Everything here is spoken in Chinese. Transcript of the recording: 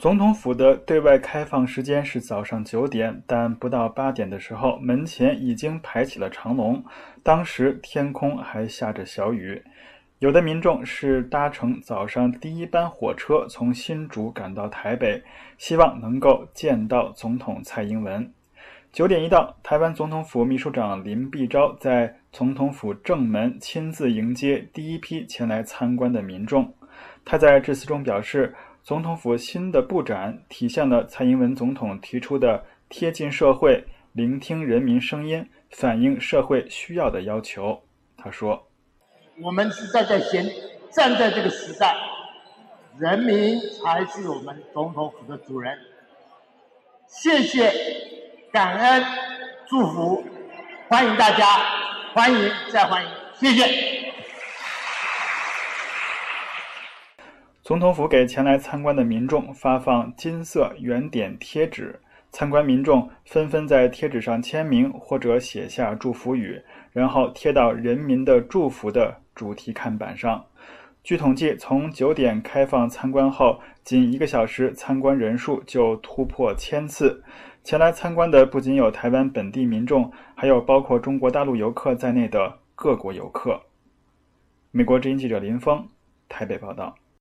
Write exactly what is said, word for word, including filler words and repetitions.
总统府的对外开放时间是早上九点，但不到八点的时候，门前已经排起了长龙。当时天空还下着小雨，有的民众是搭乘早上第一班火车从新竹赶到台北，希望能够见到总统蔡英文。九点一到，台湾总统府秘书长林碧昭在总统府正门亲自迎接第一批前来参观的民众。他在致辞中表示，总统府新的布展体现了蔡英文总统提出的贴近社会、聆听人民声音、反映社会需要的要求。他说， 我们实在在先站在这个时代，人民才是我们总统府的主人。谢谢，感恩，祝福，欢迎大家，欢迎再欢迎，谢谢。 总统府给前来参观的民众发放金色圆点贴纸，参观民众纷纷在贴纸上签名或者写下祝福语，然后贴到人民的祝福的主题看板上。据统计，从九点开放参观后，仅一个小时参观人数就突破千次。前来参观的不仅有台湾本地民众，还有包括中国大陆游客在内的各国游客。美国之音记者林峰台北报道。